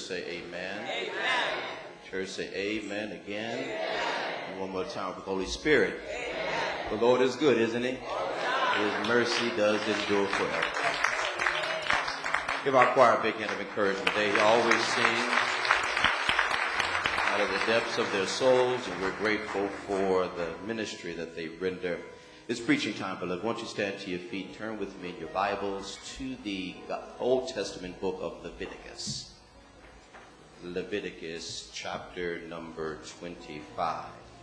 say amen. Amen. Church say amen again. Amen. And one more time with the Holy Spirit. Amen. The Lord is good, isn't he? His mercy does endure forever. Give our choir a big hand of encouragement. They always sing out of the depths of their souls, and we're grateful for the ministry that they render. It's preaching time, beloved. Won't you stand to your feet, turn with me in your Bibles to the Old Testament book of Leviticus. Leviticus chapter number 25.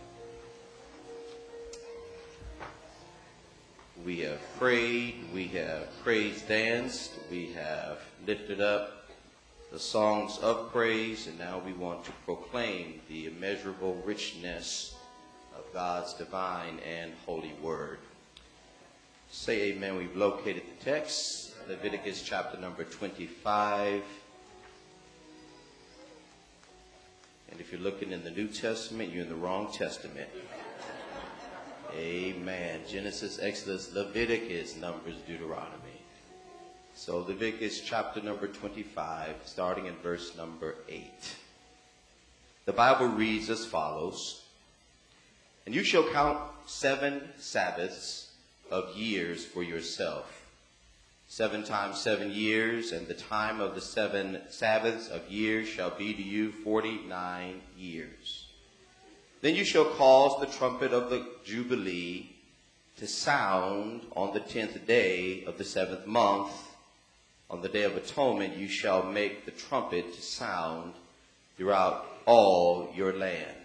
We have prayed, we have praise danced, we have lifted up the songs of praise, and now we want to proclaim the immeasurable richness of God's divine and holy word. Say amen. We've located the text, Leviticus chapter number 25. And if you're looking in the New Testament, you're in the wrong testament. Amen. Genesis, Exodus, Leviticus, Numbers, Deuteronomy. So Leviticus chapter number 25, starting in verse number 8. The Bible reads as follows. And you shall count 7 Sabbaths of years for yourself. 7 times 7 years, and the time of the 7 Sabbaths of years shall be to you 49 years. Then you shall cause the trumpet of the Jubilee to sound on the 10th day of the 7th month. On the day of atonement you shall make the trumpet to sound throughout all your land.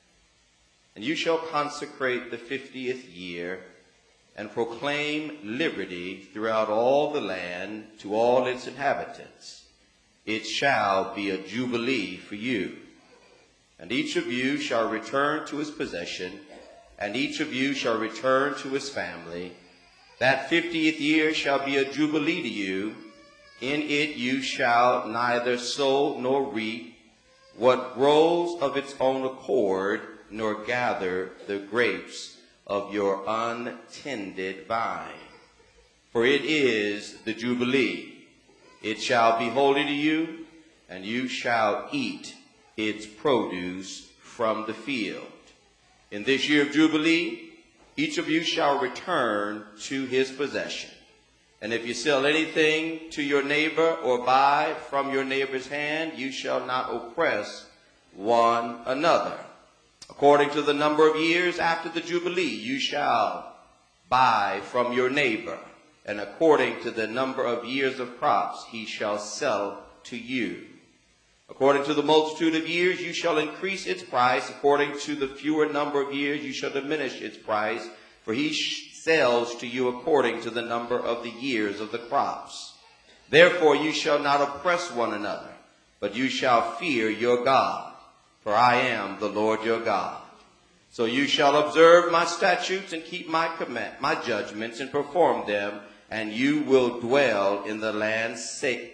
And you shall consecrate the 50th year and proclaim liberty throughout all the land to all its inhabitants. It shall be a jubilee for you. And each of you shall return to his possession, and each of you shall return to his family. That 50th year shall be a jubilee to you. In it you shall neither sow nor reap what grows of its own accord, nor gather the grapes of your untended vine. For it is the jubilee. It shall be holy to you, and you shall eat its produce from the field. In this year of Jubilee, each of you shall return to his possession. And if you sell anything to your neighbor or buy from your neighbor's hand, you shall not oppress one another. According to the number of years after the Jubilee, you shall buy from your neighbor. And according to the number of years of crops, he shall sell to you. According to the multitude of years, you shall increase its price. According to the fewer number of years, you shall diminish its price. For he sells to you according to the number of the years of the crops. Therefore you shall not oppress one another, but you shall fear your God. For I am the Lord your God. So you shall observe my statutes and keep my judgments and perform them, and you will dwell in the land safely.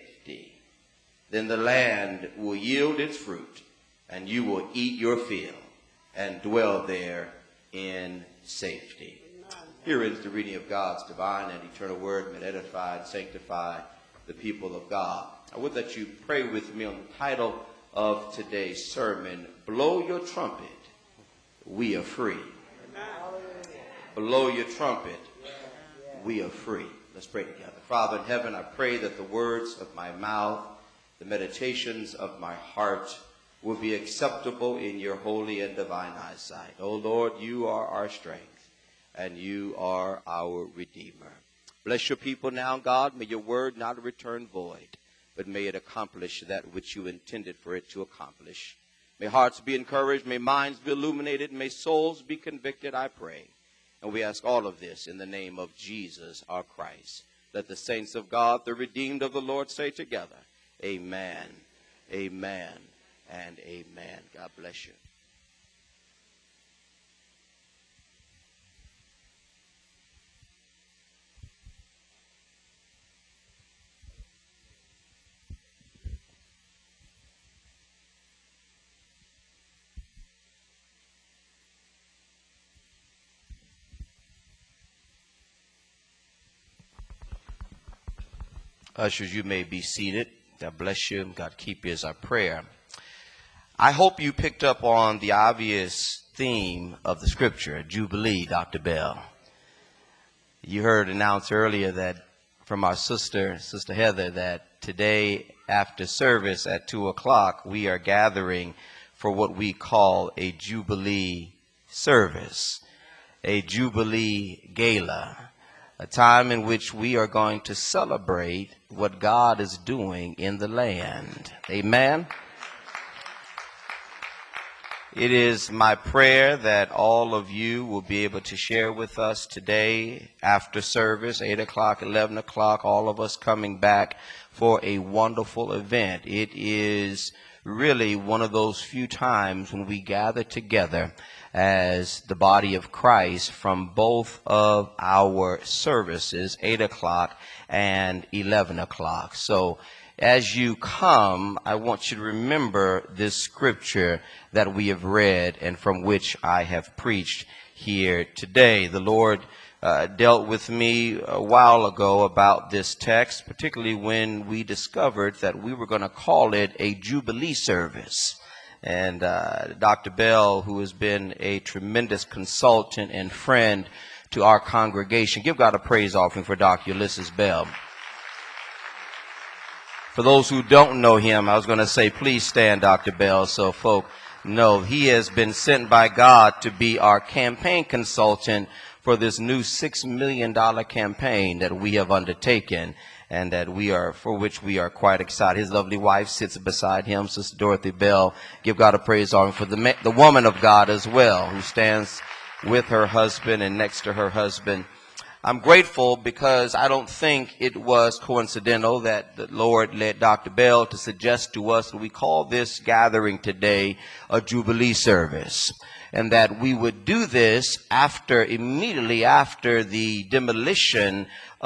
Then the land will yield its fruit, and you will eat your fill and dwell there in safety. Here is the reading of God's divine and eternal word, may edify and sanctify the people of God. I would that you pray with me on the title of today's sermon, Blow Your Trumpet, We Are Free. Blow your trumpet, we are free. Let's pray together. Father in heaven, I pray that the words of my mouth, the meditations of my heart will be acceptable in your holy and divine eyesight. O Lord, you are our strength, and you are our Redeemer. Bless your people now, God. May your word not return void, but may it accomplish that which you intended for it to accomplish. May hearts be encouraged, may minds be illuminated, may souls be convicted, I pray. And we ask all of this in the name of Jesus, our Christ. Let the saints of God, the redeemed of the Lord, say together, amen, amen, and amen. God bless you. Ushers, you may be seated. God bless you. God keep you is our prayer. I hope you picked up on the obvious theme of the scripture, Jubilee, Dr. Bell. You heard announced earlier that from our Sister Heather, that today after service at 2 o'clock, we are gathering for what we call a Jubilee service, a Jubilee gala, a time in which we are going to celebrate what God is doing in the land. Amen. It is my prayer that all of you will be able to share with us today after service, 8 o'clock, 11 o'clock, all of us coming back for a wonderful event. It is really one of those few times when we gather together as the body of Christ from both of our services, 8 o'clock and 11 o'clock. So as you come, I want you to remember this scripture that we have read and from which I have preached here today. The Lord dealt with me a while ago about this text, particularly when we discovered that we were going to call it a Jubilee service. And Dr. Bell, who has been a tremendous consultant and friend to our congregation, give God a praise offering for Dr. Ulysses Bell. For those who don't know him, I was going to say, please stand, Dr. Bell, so folk know he has been sent by God to be our campaign consultant for this new $6 million campaign that we have undertaken, and that for which we are quite excited. His lovely wife sits beside him, Sister Dorothy Bell. Give God a praise offering for the woman of God as well, who stands with her husband and next to her husband. I'm grateful because I don't think it was coincidental that the Lord led Dr. Bell to suggest to us that we call this gathering today a Jubilee service, and that we would do this immediately after the demolition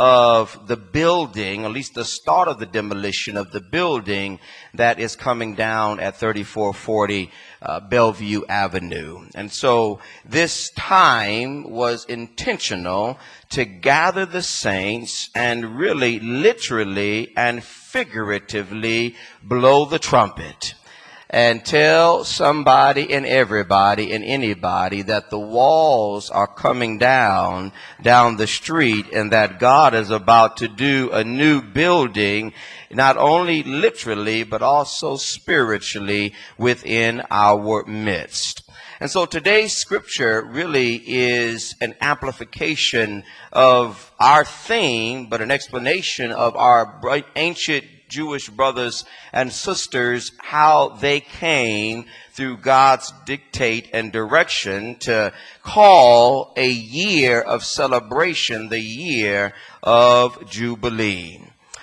of the building, at least the start of the demolition of the building that is coming down at 3440 Bellevue Avenue. And so this time was intentional to gather the saints and really literally and figuratively blow the trumpet and tell somebody and everybody and anybody that the walls are coming down the street, and that God is about to do a new building, not only literally but also spiritually within our midst. And so today's scripture really is an amplification of our theme, but an explanation of our ancient Jewish brothers and sisters, how they came through God's dictate and direction to call a year of celebration the year of Jubilee.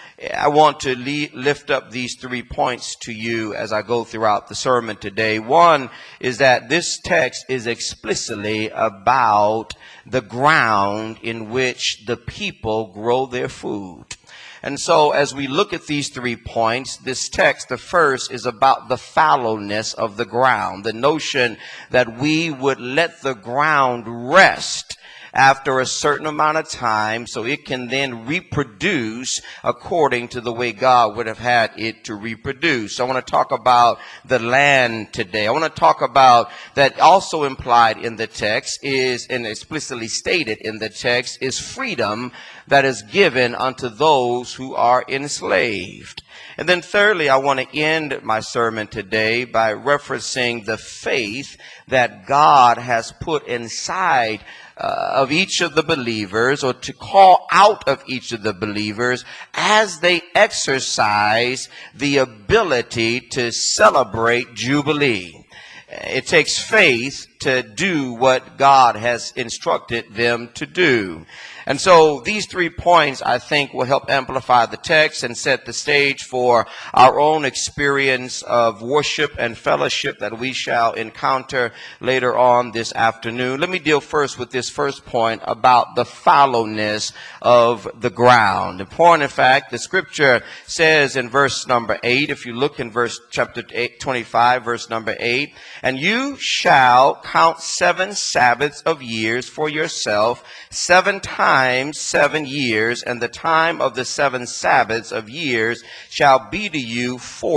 I want to lift up these 3 points to you as I go throughout the sermon today. One is that this text is explicitly about the ground in which the people grow their food. And so as we look at these 3 points, this text, the first, is about the fallowness of the ground, the notion that we would let the ground rest after a certain amount of time so it can then reproduce according to the way God would have had it to reproduce. So I want to talk about the land today. I want to talk about that also implied in the text is, and explicitly stated in the text, is freedom that is given unto those who are enslaved. And then thirdly, I want to end my sermon today by referencing the faith that God has put inside of each of the believers, or to call out of each of the believers as they exercise the ability to celebrate Jubilee. It takes faith to do what God has instructed them to do. And so these 3 points, I think, will help amplify the text and set the stage for our own experience of worship and fellowship that we shall encounter later on this afternoon. Let me deal first with this first point about the fallowness of the ground. The point, in fact, the scripture says in verse number 8, if you look in chapter 25, verse number 8, and you shall count 7 Sabbaths of years for yourself, 7 times 7 years, and the time of the 7 Sabbaths of years shall be to you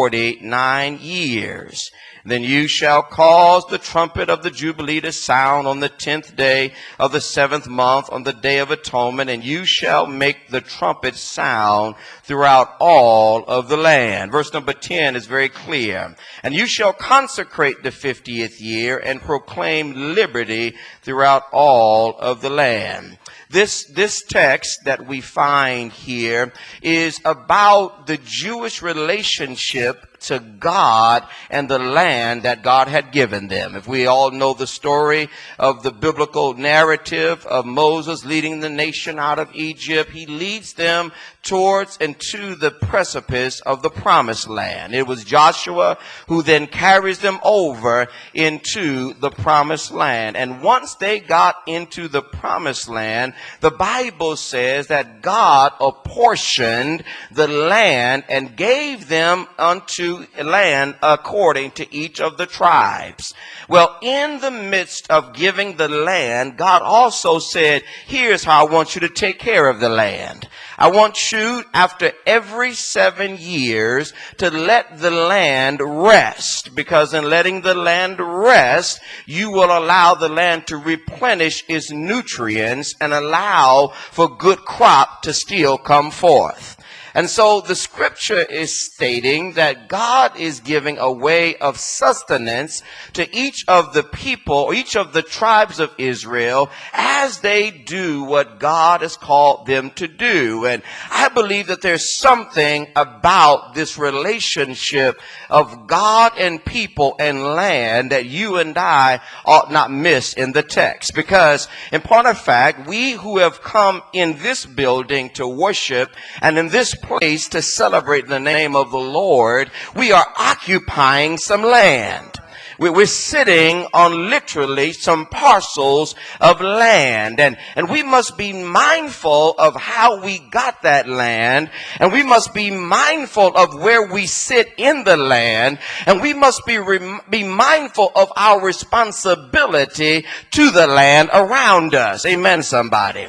49 years. Then you shall cause the trumpet of the Jubilee to sound on the 10th day of the 7th month, on the Day of Atonement, and you shall make the trumpet sound throughout all of the land. Verse number 10 is very clear. And you shall consecrate the 50th year and proclaim liberty throughout all of the land. This text that we find here is about the Jewish relationship to God and the land that God had given them. If we all know the story of the biblical narrative of Moses leading the nation out of Egypt, he leads them towards and to the precipice of the promised land. It was Joshua who then carries them over into the promised land. And once they got into the promised land, the Bible says that God apportioned the land and gave them unto land according to each of the tribes. Well, in the midst of giving the land, God also said, here's how I want you to take care of the land. I want you, after every 7 years, to let the land rest, because in letting the land rest, you will allow the land to replenish its nutrients and allow for good crop to still come forth. And so the scripture is stating that God is giving a way of sustenance to each of the people, each of the tribes of Israel, as they do what God has called them to do. And I believe that there's something about this relationship of God and people and land that you and I ought not miss in the text. Because in point of fact, we who have come in this building to worship and in this place to celebrate the name of the Lord, we are occupying some land. We're sitting on literally some parcels of land, and we must be mindful of how we got that land, and we must be mindful of where we sit in the land, and we must be mindful of our responsibility to the land around us. Amen, somebody.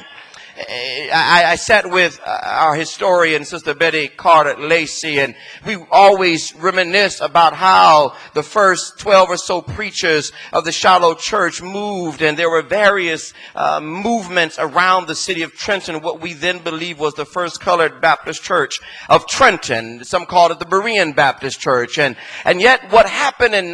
I sat with our historian, Sister Betty Carter Lacey, and we always reminisce about how the first 12 or so preachers of the Shiloh Church moved, and there were various movements around the city of Trenton, what we then believe was the First Colored Baptist Church of Trenton. Some called it the Berean Baptist Church. And yet what happened in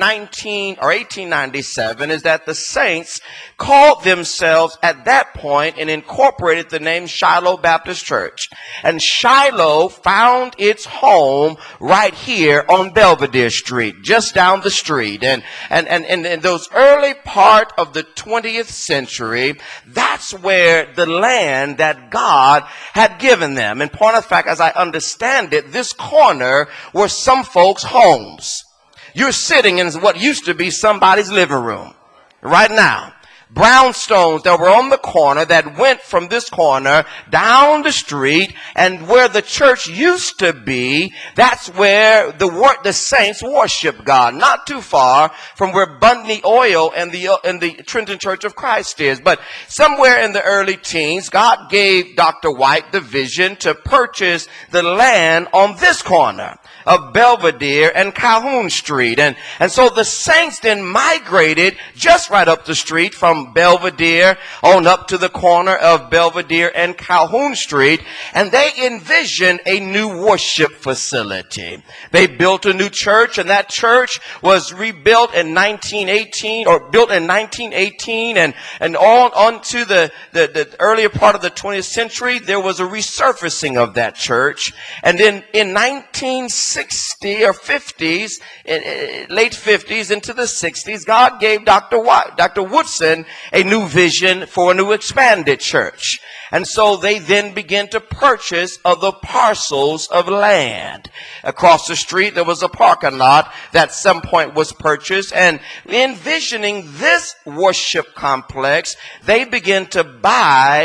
1897 is that the saints called themselves at that point and incorporated the name Shiloh Baptist Church. And Shiloh found its home right here on Belvedere Street, just down the street. And in those early part of the 20th century, that's where the land that God had given them. In point of fact, as I understand it, this corner were some folks' homes. You're sitting in what used to be somebody's living room right now. Brownstones that were on the corner that went from this corner down the street, and where the church used to be, that's where the saints worship God. Not too far from where Bundy Oil and the Trenton Church of Christ is. But somewhere in the early teens, God gave Dr. White the vision to purchase the land on this corner of Belvedere and Calhoun Street. And so the saints then migrated just right up the street from Belvedere on up to the corner of Belvedere and Calhoun Street, and they envisioned a new worship facility. They built a new church, and that church was rebuilt in 1918, or built in 1918, and on to the earlier part of the 20th century, there was a resurfacing of that church. And then in 1960 or 50s, late 50s into the 60s, God gave Dr. Woodson a new vision for a new expanded church. And so they then began to purchase other parcels of land. Across the street, there was a parking lot that at some point was purchased. And envisioning this worship complex, they began to buy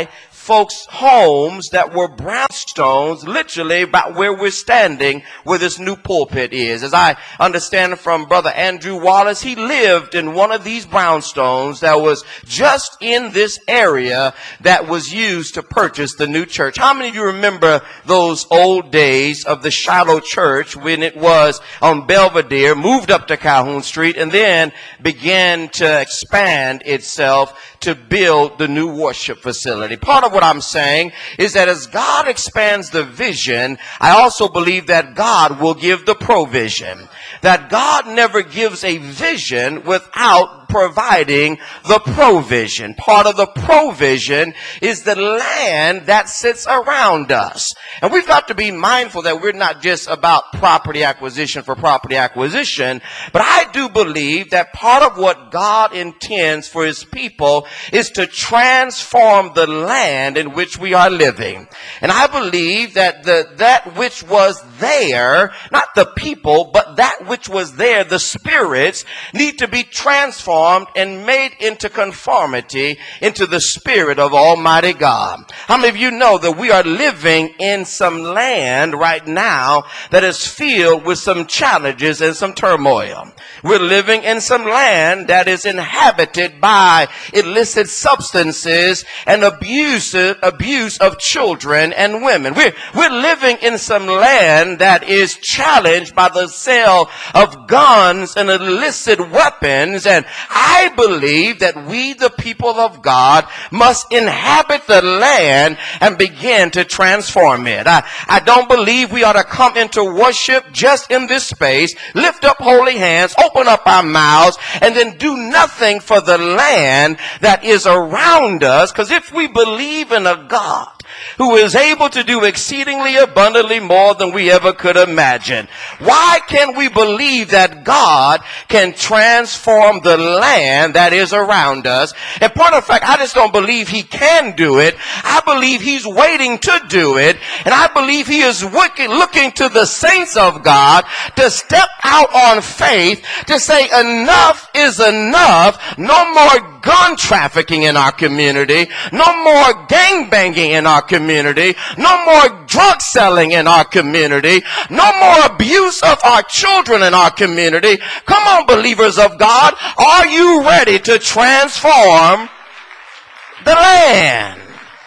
folks' homes that were brownstones, literally about where we're standing, where this new pulpit is. As I understand from Brother Andrew Wallace, he lived in one of these brownstones that was just in this area that was used to purchase the new church. How many of you remember those old days of the Shiloh Church when it was on Belvedere, moved up to Calhoun Street, and then began to expand itself to build the new worship facility? Part of what I'm saying is that as God expands the vision, I also believe that God will give the provision. That God never gives a vision without providing the provision. Part of the provision is the land that sits around us. And we've got to be mindful that we're not just about property acquisition for property acquisition, but I do believe that part of what God intends for his people is to transform the land in which we are living. And I believe that that which was there, not the people, but that which was there, the spirits, need to be transformed and made into conformity into the spirit of Almighty God. How many of you know that we are living in some land right now that is filled with some challenges and some turmoil? We're living in some land that is inhabited by illicit substances and abuse of children and women. We're living in some land that is challenged by the sale of guns and illicit weapons. And I believe that we, the people of God, must inhabit the land and begin to transform it. I don't believe we ought to come into worship just in this space, lift up holy hands, open up our mouths, and then do nothing for the land that is around us. Because if we believe in a God who is able to do exceedingly abundantly more than we ever could imagine, why can't we believe that God can transform the land that is around us? And part of the fact, I just don't believe he can do it. I believe he's waiting to do it. And I believe he is looking to the saints of God to step out on faith to say enough is enough. No more gun trafficking in our community. No more gang banging in our community. No more drug selling in our community. No more abuse of our children in our community. Come on, believers of God. Are you ready to transform the land?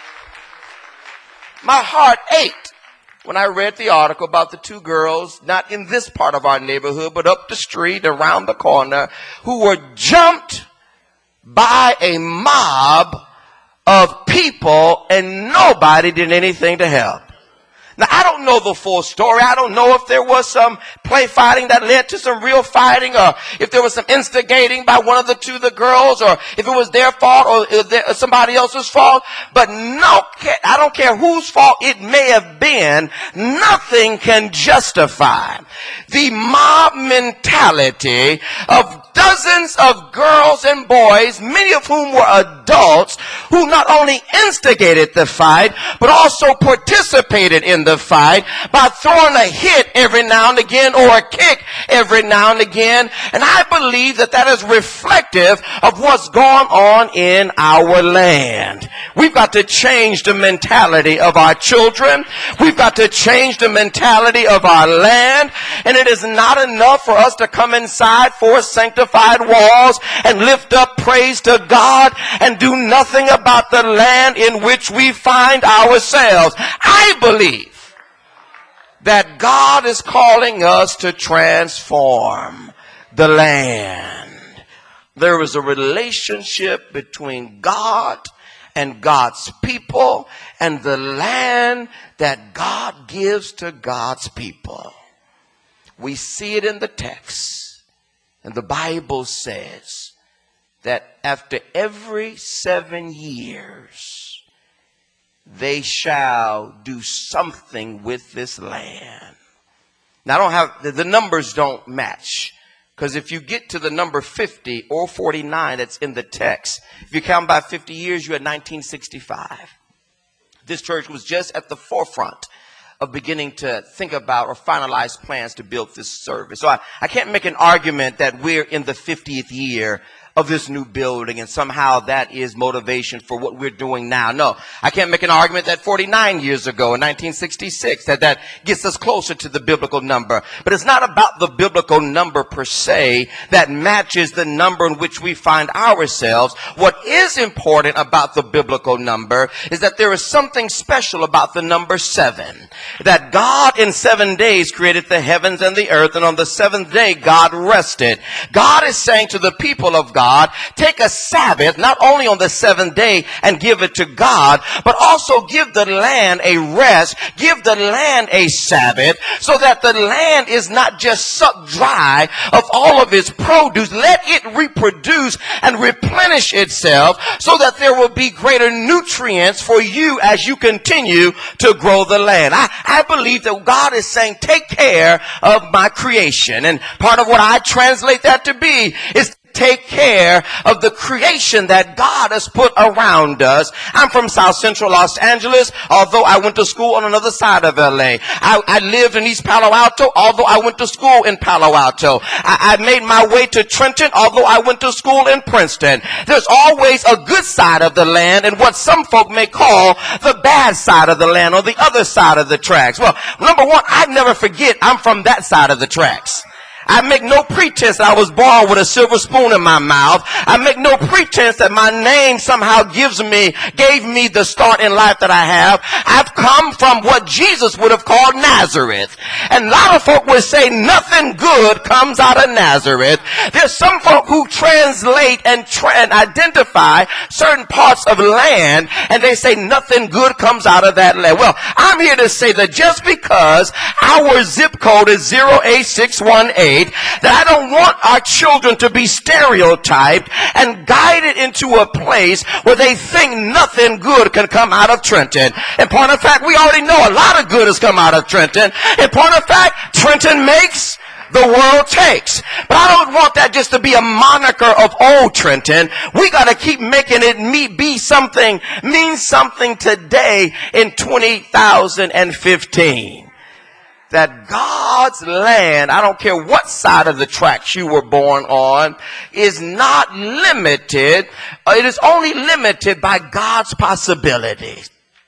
My heart ached when I read the article about the two girls, not in this part of our neighborhood, but up the street, around the corner, who were jumped by a mob of people and nobody did anything to help. Now, I don't know the full story. I don't know if there was some play fighting that led to some real fighting, or if there was some instigating by one of the girls, or if it was their fault or somebody else's fault. But no, I don't care whose fault it may have been. Nothing can justify the mob mentality of dozens of girls and boys, many of whom were adults, who not only instigated the fight, but also participated in the fight by throwing a hit every now and again or a kick every now and again. And I believe that that is reflective of what's going on in our land. We've got to change the mentality of our children. We've got to change the mentality of our land. And it is not enough for us to come inside four sanctified walls and lift up praise to God and do nothing about the land in which we find ourselves. I believe that God is calling us to transform the land. There is a relationship between God and God's people and the land that God gives to God's people. We see it in the text, and the Bible says that after every 7 years, they shall do something with this land. Now, I don't have, the numbers don't match. Because if you get to the number 50 or 49 that's in the text, if you count by 50 years, you're at 1965. This church was just at the forefront of beginning to think about or finalize plans to build this service. So I can't make an argument that we're in the 50th year of this new building, and somehow that is motivation for what we're doing now. No, I can't make an argument that 49 years ago in 1966 that gets us closer to the biblical number. But it's not about the biblical number per se that matches the number in which we find ourselves. What is important about the biblical number is that there is something special about the number 7. That God in 7 days created the heavens and the earth, and on the 7th day God rested. God is saying to the people of God, take a Sabbath, not only on the 7th day and give it to God, but also give the land a rest, give the land a Sabbath, so that the land is not just sucked dry of all of its produce. Let it reproduce and replenish itself, so that there will be greater nutrients for you as you continue to grow the land. I believe that God is saying, take care of my creation. And part of what I translate that to be is take care of the creation that God has put around us. I'm from South Central Los Angeles, although I went to school on another side of LA. I lived in East Palo Alto, although I went to school in Palo Alto. I made my way to Trenton, although I went to school in Princeton. There's always a good side of the land and what some folk may call the bad side of the land, or the other side of the tracks. Well, number one, I never forget I'm from that side of the tracks. I make no pretense that I was born with a silver spoon in my mouth. I make no pretense that my name somehow gave me the start in life that I have. I've come from what Jesus would have called Nazareth. And a lot of folk would say nothing good comes out of Nazareth. There's some folk who translate and identify certain parts of land, and they say nothing good comes out of that land. Well, I'm here to say that just because our zip code is 08618, that I don't want our children to be stereotyped and guided into a place where they think nothing good can come out of Trenton. In point of fact, we already know a lot of good has come out of Trenton. In point of fact, Trenton makes, the world takes. But I don't want that just to be a moniker of old Trenton. We got to keep making it mean something today in 2015. That God's land, I don't care what side of the tracks you were born on, is not limited. It is only limited by God's possibilities.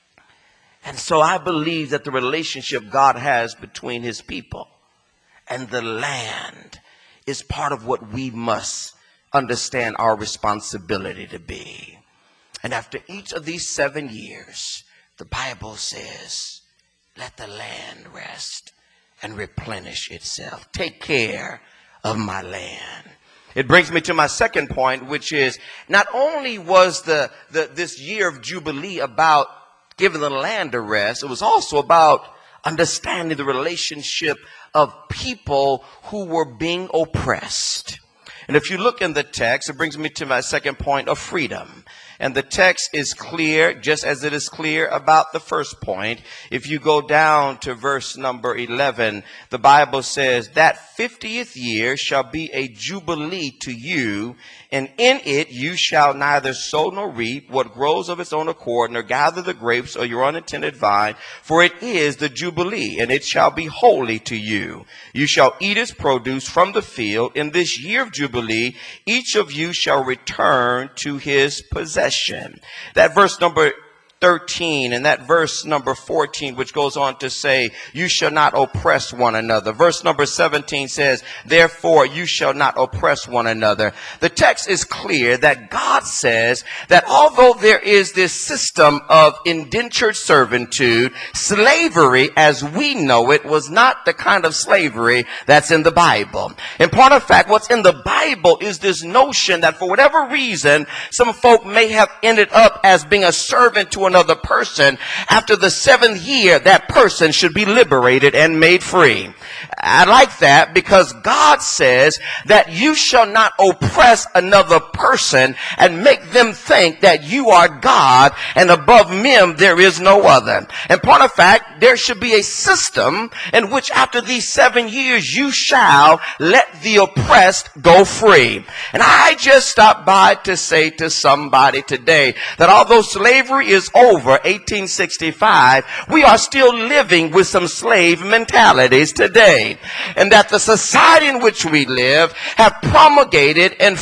And so I believe that the relationship God has between his people and the land is part of what we must understand our responsibility to be. And after each of these 7 years, the Bible says, let the land rest and replenish itself. Take care of my land. It brings me to my second point, which is not only was this year of Jubilee about giving the land a rest, it was also about understanding the relationship of people who were being oppressed. And if you look in the text, it brings me to my second point of freedom. And the text is clear, just as it is clear about the first point. If you go down to verse number 11, the Bible says, that 50th year shall be a jubilee to you, and in it you shall neither sow nor reap what grows of its own accord, nor gather the grapes or your unattended vine, for it is the jubilee, and it shall be holy to you. You shall eat its produce from the field. In this year of jubilee, each of you shall return to his possession. That verse number 13 and that verse number 14, which goes on to say, you shall not oppress one another. Verse number 17 says, therefore you shall not oppress one another. The text is clear that God says that although there is this system of indentured servitude, slavery as we know it was not the kind of slavery that's in the Bible. In point of fact, what's in the Bible is this notion that for whatever reason, some folk may have ended up as being a servant to another person. After the 7th year, that person should be liberated and made free. I like that because God says that you shall not oppress another person and make them think that you are God and above them there is no other. In point of fact, there should be a system in which after these 7 years you shall let the oppressed go free. And I just stopped by to say to somebody today that although slavery is over over 1865, we are still living with some slave mentalities today. And that the society in which we live have promulgated and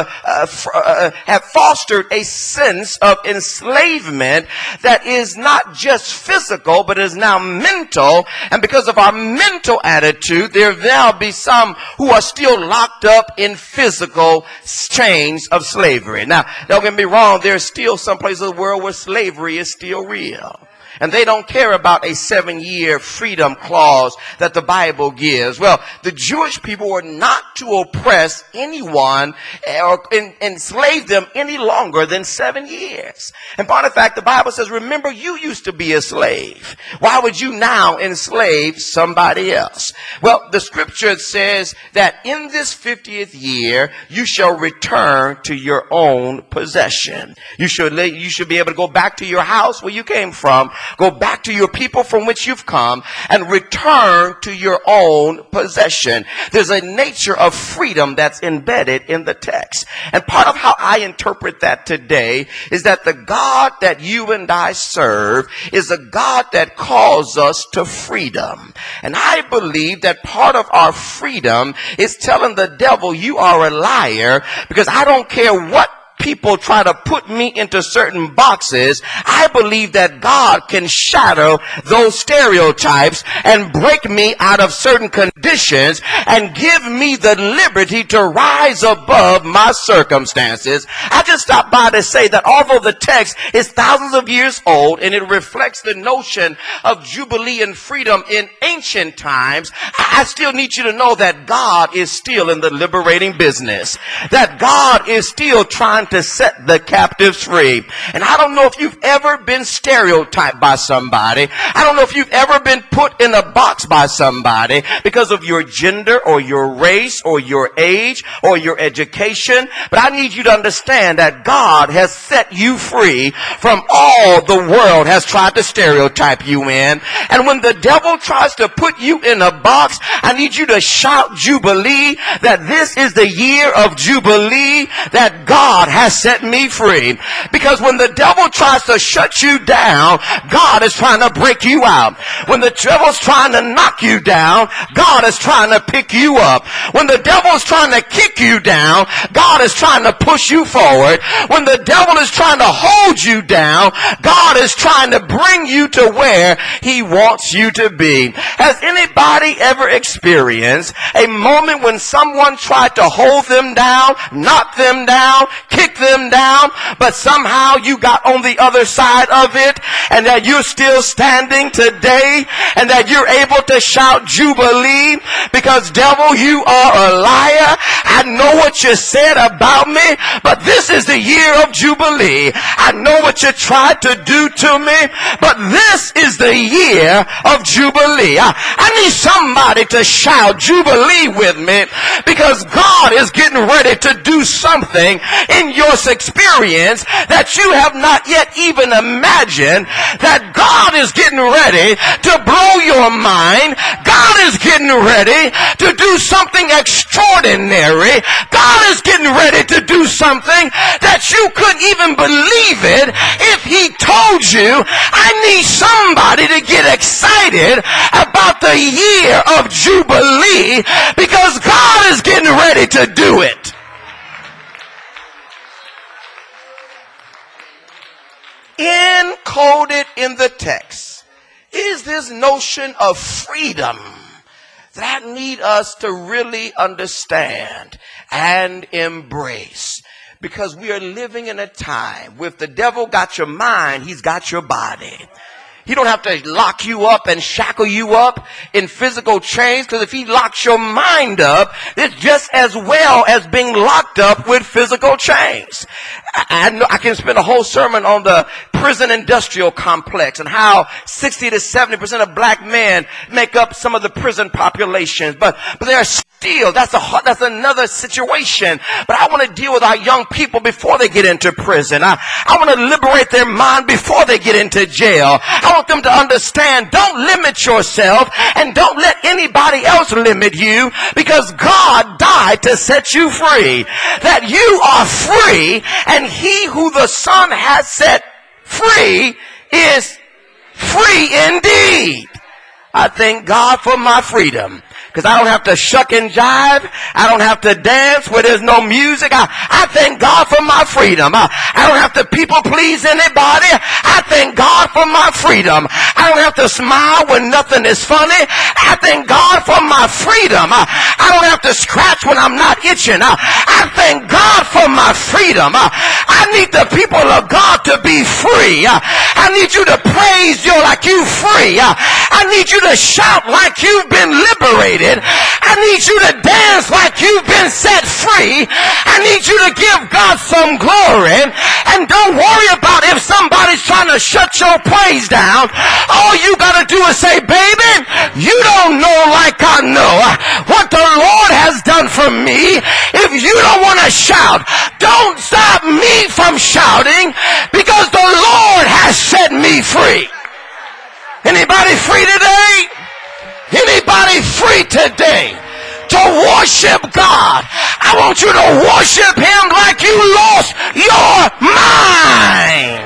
have fostered a sense of enslavement that is not just physical, but is now mental. And because of our mental attitude, there now be some who are still locked up in physical chains of slavery. Now, don't get me wrong, there's still some places of the world where slavery is still real. And they don't care about a 7-year freedom clause that the Bible gives. Well, the Jewish people were not to oppress anyone or enslave them any longer than 7 years. And part of the fact, the Bible says, remember, you used to be a slave. Why would you now enslave somebody else? Well, the scripture says that in this 50th year, you shall return to your own possession. You should be able to go back to your house where you came from. Go back to your people from which you've come and return to your own possession. There's a nature of freedom that's embedded in the text. And part of how I interpret that today is that the God that you and I serve is a God that calls us to freedom. And I believe that part of our freedom is telling the devil, you are a liar, because I don't care what people try to put me into certain boxes. I believe that God can shatter those stereotypes and break me out of certain conditions and give me the liberty to rise above my circumstances. I just stopped by to say that although the text is thousands of years old and it reflects the notion of jubilee and freedom in ancient times, I still need you to know that God is still in the liberating business, that God is still trying to set the captives free. And I don't know if you've ever been stereotyped by somebody. I don't know if you've ever been put in a box by somebody because of your gender or your race or your age or your education. But I need you to understand that God has set you free from all the world has tried to stereotype you in. And when the devil tries to put you in a box, I need you to shout jubilee, that this is the year of jubilee, that God has set me free. Because when the devil tries to shut you down, God is trying to break you out. When the devil's trying to knock you down, God is trying to pick you up. When the devil's trying to kick you down, God is trying to push you forward. When the devil is trying to hold you down, God is trying to bring you to where he wants you to be. Has anybody ever experienced a moment when someone tried to hold them down, knock them down, kick them down, but somehow you got on the other side of it, and that you're still standing today, and that you're able to shout jubilee? Because devil, you are a liar. I know what you said about me, but this is the year of jubilee. I know what you tried to do to me, but this is the year of jubilee. I need somebody to shout jubilee with me, because God is getting ready to do something in your experience that you have not yet even imagined. That God is getting ready to blow your mind. God is getting ready to do something extraordinary. God is getting ready to do something that you couldn't even believe it if he told you. I need somebody to get excited about the year of jubilee, because God is getting ready to do it. Encoded in the text is this notion of freedom that I need us to really understand and embrace. Because we are living in a time where if the devil got your mind, he's got your body. He don't have to lock you up and shackle you up in physical chains, because if he locks your mind up, it's just as well as being locked up with physical chains. I know I can spend a whole sermon on the prison industrial complex and how 60 to 70% of black men make up some of the prison populations. But there are still, that's another situation. But I want to deal with our young people before they get into prison. I want to liberate their mind before they get into jail. I want them to understand, don't limit yourself and don't let anybody else limit you, because God died to set you free. That you are free, and he who the Son has set free is free indeed. I thank God for my freedom. Because I don't have to shuck and jive. I don't have to dance where there's no music. I thank God for my freedom. I don't have to people please anybody. I thank God for my freedom. I don't have to smile when nothing is funny. I thank God for my freedom. I don't have to scratch when I'm not itching. I thank God for my freedom. I need the people of God to be free. I need you to praise you like you free. I need you to shout like you've been liberated. I need you to dance like you've been set free. I need you to give God some glory. And don't worry about if somebody's trying to shut your praise down. All you got to do is say, baby, you don't know like I know what the Lord has done for me. If you don't want to shout, don't stop me from shouting, because the Lord has set me free. Anybody free today? Anybody free today to worship God? I want you to worship him like you lost your mind.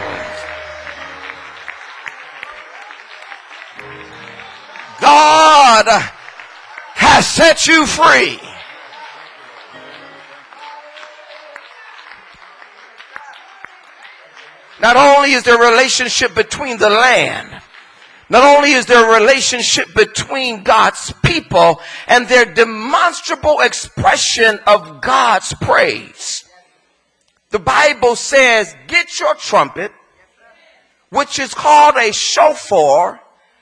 God has set you free. Not only is there a relationship between the land, not only is there a relationship between God's people and their demonstrable expression of God's praise. The Bible says, get your trumpet, which is called a shofar,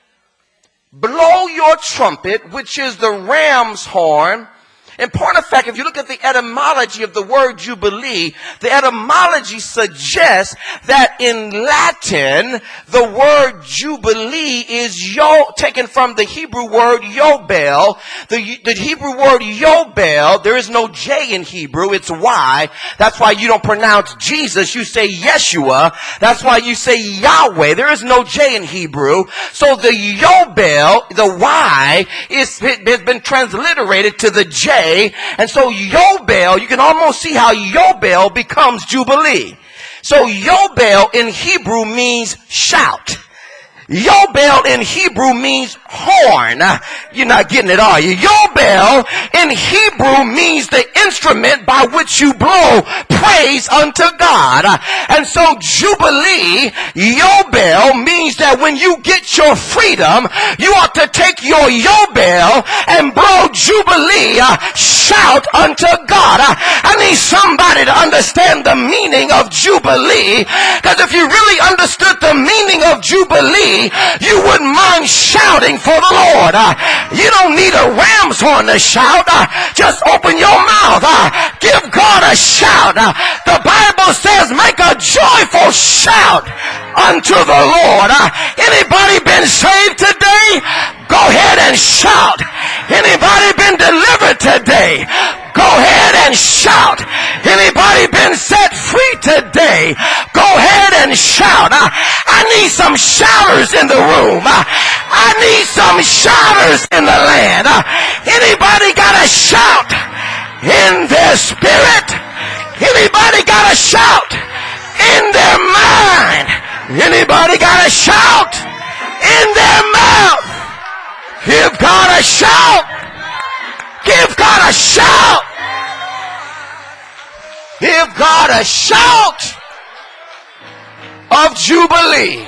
blow your trumpet, which is the ram's horn. In point of fact, if you look at the etymology of the word jubilee, the etymology suggests that in Latin, the word jubilee is taken from the Hebrew word yobel. The Hebrew word yobel, there is no J in Hebrew, it's Y. That's why you don't pronounce Jesus, you say Yeshua. That's why you say Yahweh. There is no J in Hebrew. So the yobel, the Y, has been transliterated to the J. And so Yobel, you can almost see how Yobel becomes Jubilee. So Yobel in Hebrew means shout. Yobel in Hebrew means horn. You're not getting it, are you? Yobel in Hebrew means the instrument by which you blow praise unto God. And so Jubilee, Yobel, means that when you get your freedom, you ought to take your Yobel and blow Jubilee, shout unto God. I need somebody to understand the meaning of Jubilee, because if you really understood the meaning of Jubilee, you wouldn't mind shouting for the Lord. You don't need a ram's horn to shout. Just open your mouth. Give God a shout. The Bible says, make a joyful shout unto the Lord. Anybody been saved today? Go ahead and shout. Anybody been delivered today? Go ahead and shout. Anybody been set free today? Go ahead and shout. I need some shouters in the room. I need some shouters in the land. Anybody got a shout in their spirit? Anybody got a shout in their mind? Anybody got a shout in their mouth? Give God a shout. Give God a shout. Give God a shout of Jubilee.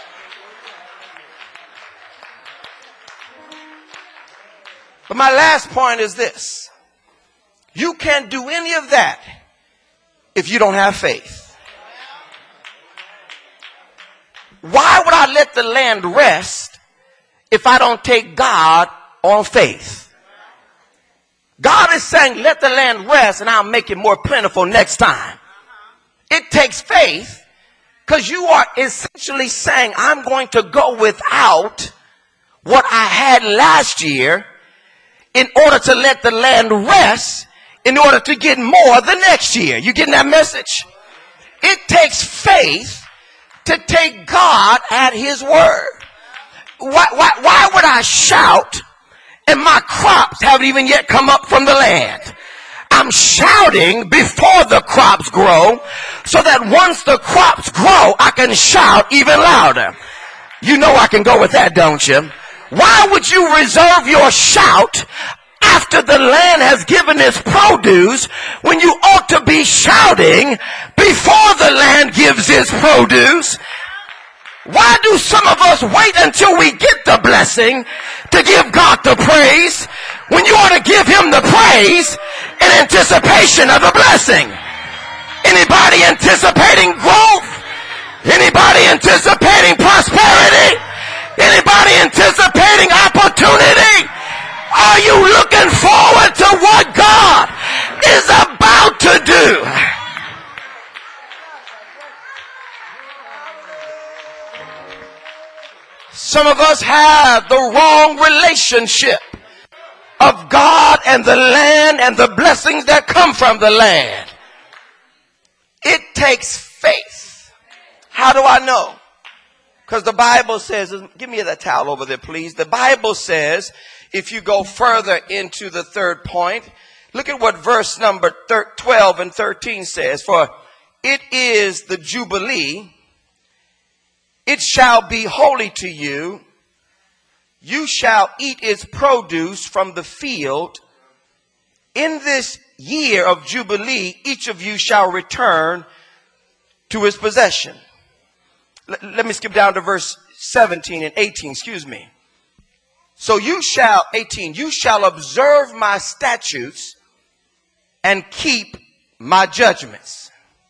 But my last point is this. You can't do any of that if you don't have faith. Why would I let the land rest if I don't take God on faith? God is saying, let the land rest and I'll make it more plentiful next time. It takes faith, because you are essentially saying, I'm going to go without what I had last year in order to let the land rest, in order to get more the next year. You getting that message? It takes faith to take God at his word. Why would I shout and my crops haven't even yet come up from the land? I'm shouting before the crops grow, so that once the crops grow, I can shout even louder. You know I can go with that, don't you? Why would you reserve your shout after the land has given its produce when you ought to be shouting before the land gives its produce? Why do some of us wait until we get the blessing to give God the praise when you ought to give him the praise in anticipation of the blessing? Anybody anticipating growth? Anybody anticipating prosperity? Anybody anticipating opportunity? Are you looking forward to what God is about to do? Some of us have the wrong relationship of God and the land and the blessings that come from the land. It takes faith. How do I know? Because the Bible says, give me that towel over there, please. The Bible says, if you go further into the third point, look at what verse number 12 and 13 says. For it is the Jubilee. It shall be holy to you. You shall eat its produce from the field. In this year of Jubilee, each of you shall return to his possession. Let me skip down to verse 17 and 18, excuse me. So you shall, 18, you shall observe my statutes and keep my judgments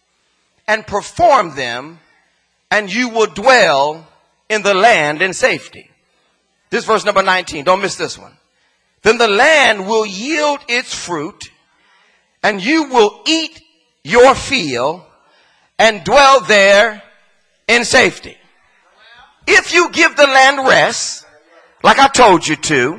and perform them, and you will dwell in the land in safety. This is verse number 19. Don't miss this one. Then the land will yield its fruit, and you will eat your field and dwell there in safety. If you give the land rest, like I told you to,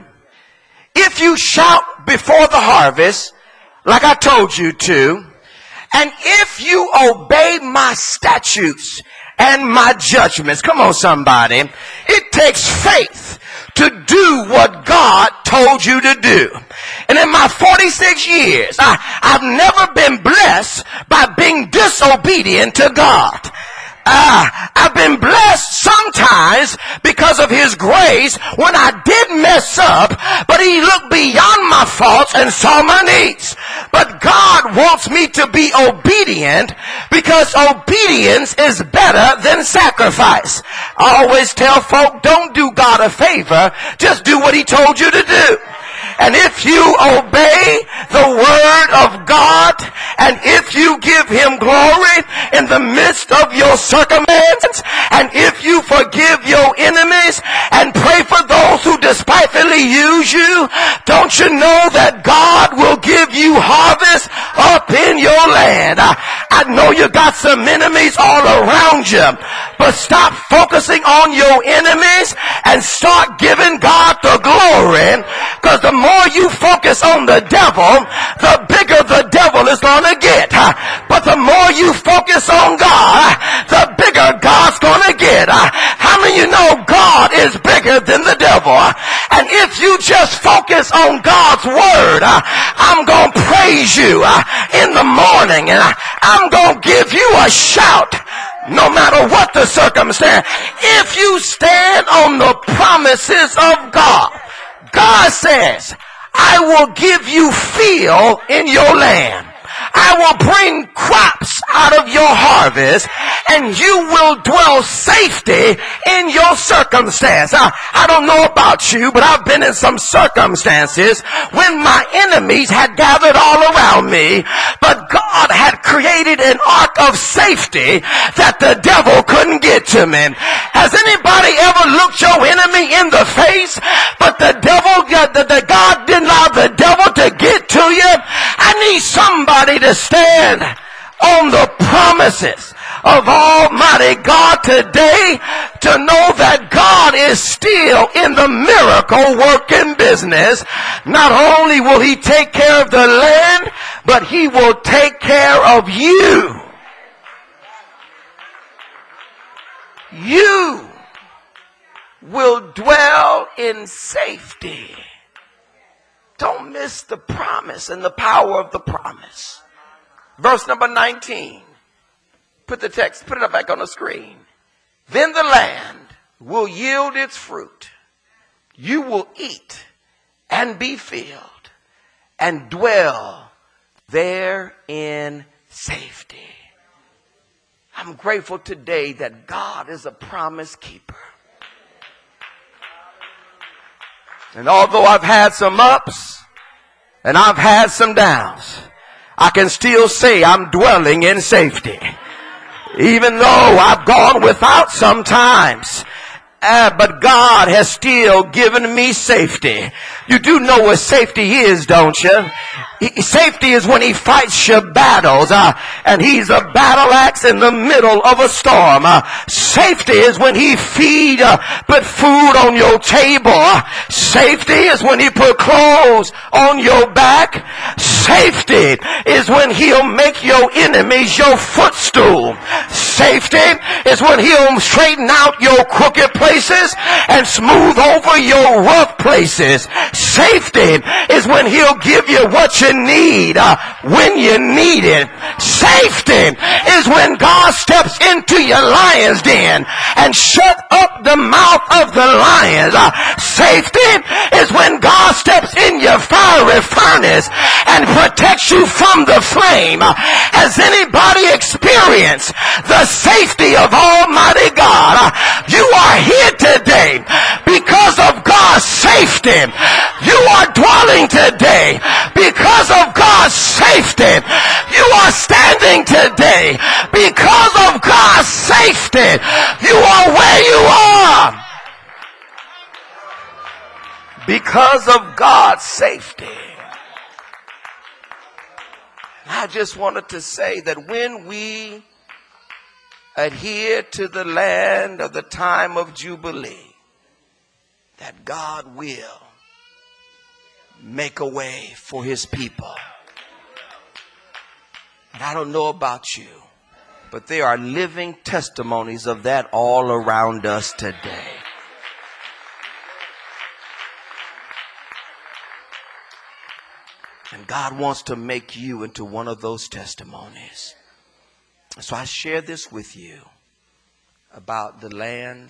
if you shout before the harvest, like I told you to, and if you obey my statutes and my judgments, come on somebody, it takes faith to do what God told you to do. And in my 46 years, I've never been blessed by being disobedient to God. I've been blessed sometimes because of his grace when I did mess up, but he looked beyond my faults and saw my needs. But God wants me to be obedient because obedience is better than sacrifice. I always tell folk, don't do God a favor, just do what he told you to do. And if you obey the word of God, and if you give him glory in the midst of your circumstances, and if you forgive your enemies and pray for those who despitefully use you, don't you know that God will give you harvest up in your land? I know you got some enemies all around you, but stop focusing on your enemies and start giving God the glory, because the more you focus on the devil, the bigger the devil is going to get. But the more you focus on God, the bigger God's going to get. How many of you know God is bigger than the devil? And if you just focus on God's word, I'm going to praise you in the morning, and I'm going to give you a shout no matter what the circumstance. If you stand on the promises of God, God says, I will give you field in your land. I will bring crops out of your harvest, and you will dwell safety in your circumstance. I don't know about you, but I've been in some circumstances when my enemies had gathered all around me, but God had created an ark of safety that the devil couldn't get to me. Has anybody ever looked your enemy in the face, but the devil, the God didn't allow the devil to get to you? I need somebody to stand on the promises of Almighty God today to know that God is still in the miracle working business. Not only will he take care of the land, but he will take care of you. You will dwell in safety. Don't miss the promise and the power of the promise. Verse number 19. Put the text, put it up back on the screen. Then the land will yield its fruit. You will eat and be filled and dwell there in safety. I'm grateful today that God is a promise keeper. And although I've had some ups and I've had some downs, I can still say I'm dwelling in safety. Even though I've gone without sometimes, but God has still given me safety. You do know what safety is, don't you? Safety is when he fights your battles, and he's a battle axe in the middle of a storm. Safety is when he put food on your table. Safety is when he put clothes on your back. Safety is when he'll make your enemies your footstool. Safety is when he'll straighten out your crooked places and smooth over your rough places. Safety is when he'll give you what you need when you need it. Safety is when God steps into your lion's den and shut up the mouth of the lions. Safety is when God steps in your fiery furnace and protects you from the flame. Has anybody experienced the safety of Almighty God? You are here today because of God's safety. You are dwelling today because of God's safety. You are standing today because of God's safety. You are where you are because of God's safety. I just wanted to say that when we adhere to the land of the time of Jubilee, that God will make a way for his people. And I don't know about you, but there are living testimonies of that all around us today. And God wants to make you into one of those testimonies. So I share this with you about the land,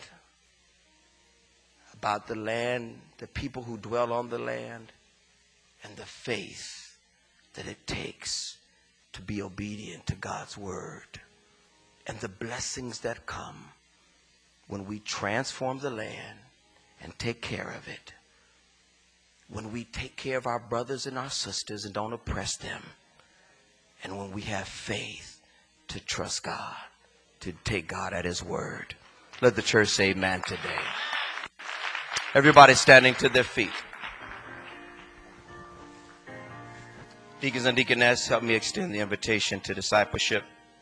the people who dwell on the land, and the faith that it takes to be obedient to God's word, and the blessings that come when we transform the land and take care of it. When we take care of our brothers and our sisters and don't oppress them. And when we have faith to trust God, to take God at his word. Let the church say amen today. Everybody standing to their feet. Deacons and deaconess, help me extend the invitation to discipleship.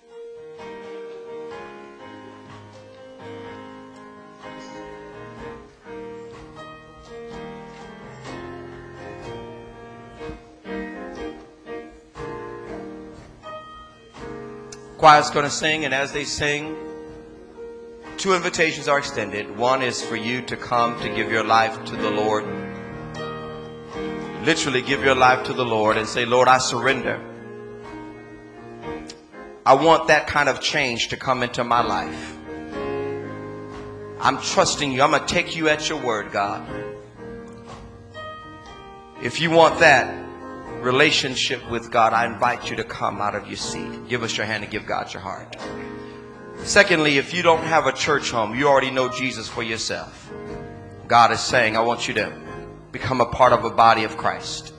Choir's going to sing, and as they sing, two invitations are extended. One is for you to come to give your life to the Lord. Literally give your life to the Lord and say, Lord, I surrender. I want that kind of change to come into my life. I'm trusting you. I'm going to take you at your word, God. If you want that relationship with God, I invite you to come out of your seat. Give us your hand and give God your heart. Secondly, if you don't have a church home, you already know Jesus for yourself. God is saying, I want you to become a part of a body of Christ.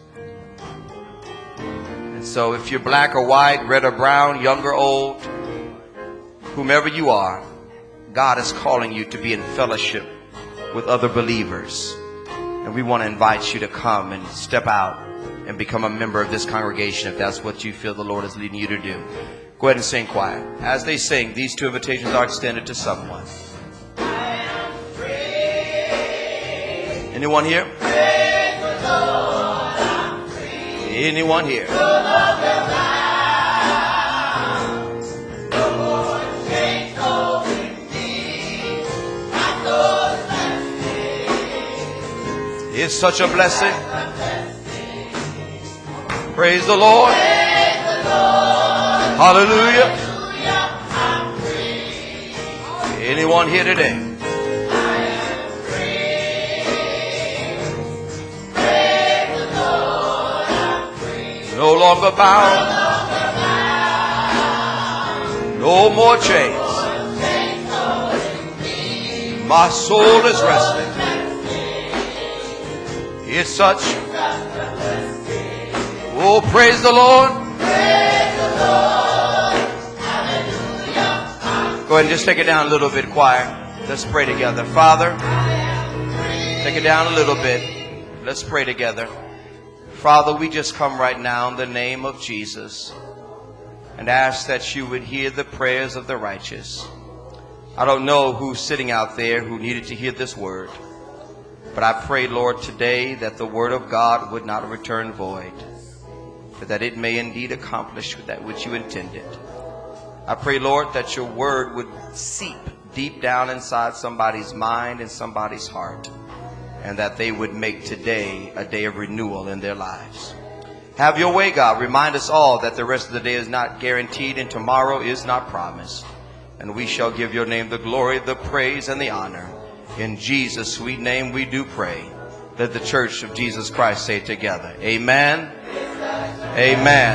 And so if you're black or white, red or brown, young or old, whomever you are, God is calling you to be in fellowship with other believers. And we want to invite you to come and step out and become a member of this congregation if that's what you feel the Lord is leading you to do. Go ahead and sing choir. As they sing, these two invitations are extended to someone. I am free. Anyone here? Praise the Lord, I'm free. Anyone here? It's such a blessing. Praise the Lord. Hallelujah. Anyone here today? No longer bound. No more chains. My soul is resting. It's such. Oh, praise the Lord. Go ahead and just take it down a little bit, choir. Let's pray together. Father, take it down a little bit. Let's pray together. Father, we just come right now in the name of Jesus and ask that you would hear the prayers of the righteous. I don't know who's sitting out there who needed to hear this word, but I pray, Lord, today that the word of God would not return void, but that it may indeed accomplish that which you intended. I pray, Lord, that your word would seep deep down inside somebody's mind and somebody's heart, and that they would make today a day of renewal in their lives. Have your way, God. Remind us all that the rest of the day is not guaranteed and tomorrow is not promised. And we shall give your name the glory, the praise, and the honor. In Jesus' sweet name we do pray. Let the church of Jesus Christ say together, amen, amen.